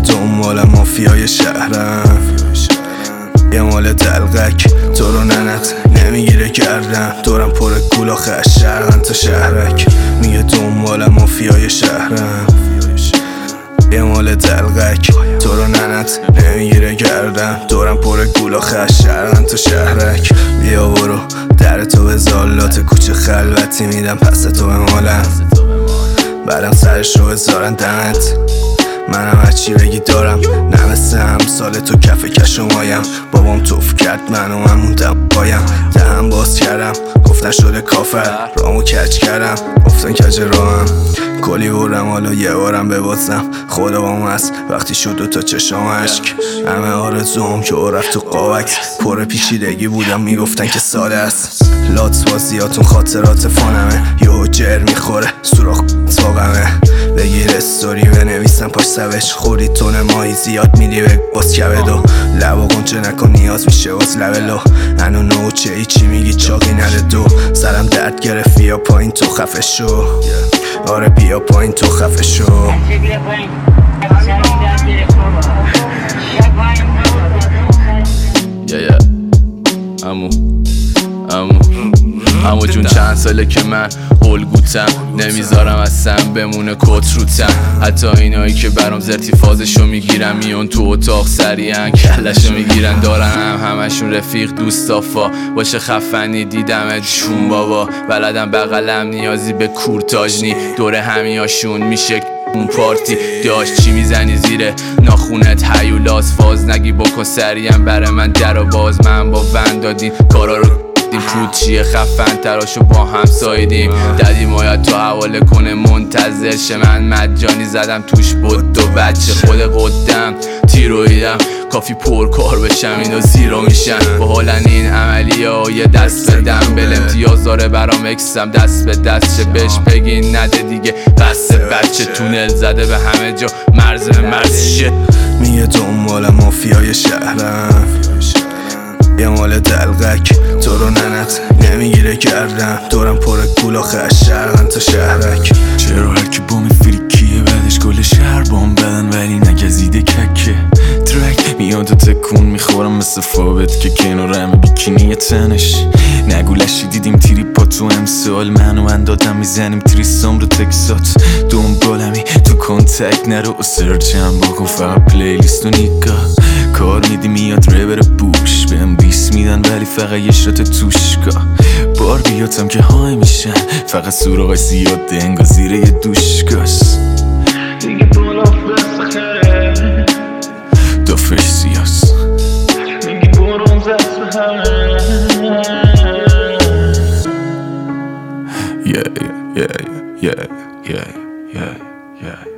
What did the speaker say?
دنبال مافیای شهرم، یه مال دلقک تو رو ننت نمیگیره گردم، دورم پر گول آخه شهرن تا شهرک. میگه دنبال مافیای شهرم، یه مال دلقک تو رو ننت نمیگیره گردم، دورم پر گول آخه شهرن تا شهرک. بیا برو در تو به زالات کوچه خلوتی میدم پس تو به مالم، بعدم سرش رو بذارن دمت. منم هرچی بگی دارم، نه مثل همسال تو کف کشمایم. بابام توف کرد منو من موندم بایم، دهم باز کردم گفتن شده کافر، رامو کج کردم گفتن کج راهم. کلی برم حالا یه بارم ببازم، خدا بام هست وقتی شد دو تا چشام عشق. همه آرزوام که رفت تو قابک، پر پیچیدگی بودم میگفتن که ساده است. لات بازیاتون خاطرات فانمه، یهو جر میخوره سوراخ واقعمه. بگیر استوری بنویسم پاش سوش، خوری تون ماهی زیاد میدی به باز کبدو. لب و قنچه نکن نیاز میشه باز لبلو، هنو نوچه ای چی میگی چاقی نده دو. سرم درد گرفت بیا پایین تو خفه شو، آره بیا پایین تو خفه شو. امو جون چند ساله که من الگوتم، نمیذارم اصلا بمونه کت روتم. حتی اینایی که برام زرتیفازشو میگیرن میون تو اتاق سریعن کلشو میگیرن. دارن همشون رفیق دوستافا، باشه خفنی دیدمت چون بابا. بلدم بغلم نیازی به کورتاژ نی، دور همیاشون میشه اون پارتی. داشت چی میزنی زیر ناخونت هیولاس، فاز نگی بکن سریعن بره من در و باز. من با وند دادیم کارا رو پود چیه خفن تراشو با هم سایدیم. دادیم باید تو حواله کنه منتظر شه، من مجانی زدم توش بود دو بچه. خود قدم تیرویدم کافی پر کار بشم اینو زیرو میشن. با حالن این عملی ها یه دست بدم بل امتیاز داره برام اکسم دست به دست. چه بهش بگین نده دیگه بس بچه، تونل زده به همه جا مرز به مرز شت. میگه دنبال مافیای شهرم، یه مال دلقک تو رو ننت نمیگیره گردم، دورم پر گول آخه شهرن تا شهرک. چرا هرکی بام فریکیه بعدش گل شهر بام بدن ولی نگزیده ککه. ترک میاد و تکون میخورم مثل فابت که کنارم بیکینی تنش. نگولشی دیدیم تیری پا تو امسال، منو اندادم میزنیم تریستام رو تکسات. دنبالمی تو کنتک نرو و سرچم بکن فقط پلیلیست و نیگاه. کار میدی میاد ریبر بوش بهم دیس میدن ولی فقط یه شات توشگاه. بار بیاتم که های میشن فقط سوراغ زیاد دنگا زیر یه دوشگاست. دیگه بلاف بسخره دافش سیاس میگی برون زست به همه. Yeah, yeah, yeah, yeah, yeah, yeah, yeah.